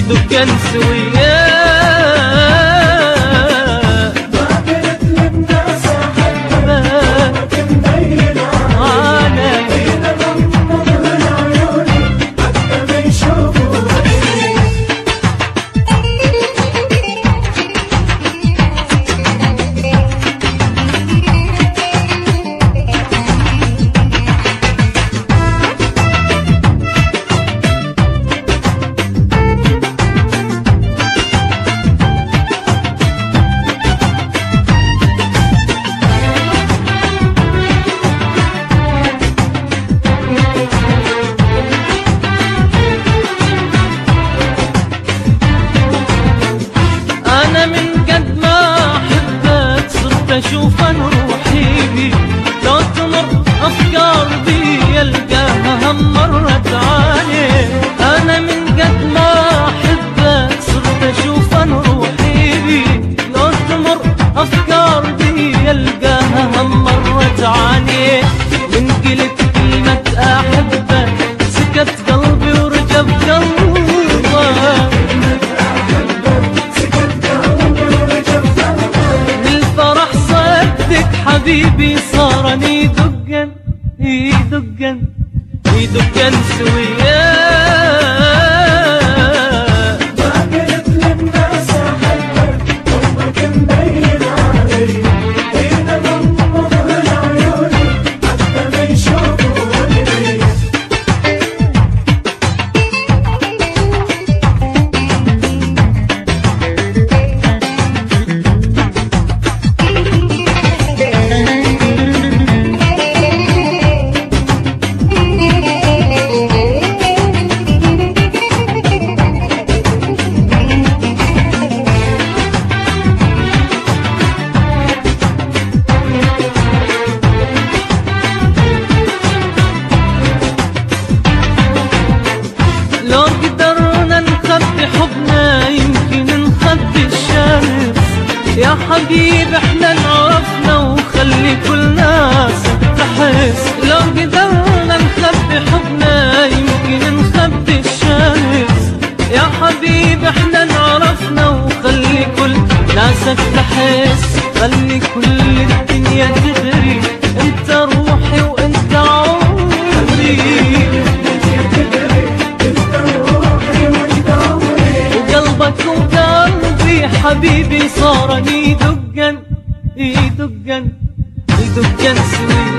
دكان سويا ما قلت للناس أحبك مبين علي إذا غمض من عيوني حتى ما يشوفوني. أنا من قد ما أحبك صرت أشوف روحي بي، لو تمر أفكار بي ألقاها هم مرت علي. أنا من قد ما أحبك صرت أشوف روحي بي، لو تمر أفكار بي ألقاها هم مرت علي. من قلت كلمة أحبك سكت قلبي ورجب قلبك، حبيبي صارني دقن يدقن يدقن سويا. ما قلت للناس أحبك حبك مبين علي إذا غمض من عيوني حتى ما يشوفوني. لو قدرنا نخبي حبنا يمكن نخبي الشمس، يا حبيبي احنا نعرفنا وخلي كل ناس تحس. لو قدرنا نخبي حبنا يمكن نخبي الشمس، يا حبيبي احنا نعرفنا وخلي كل ناسك تحس. خلي كل الدنيا تدري انت روحي وانت عمري، وقلبك وقلبي حبيبي صارني يدقن يدقن يدقن سويا.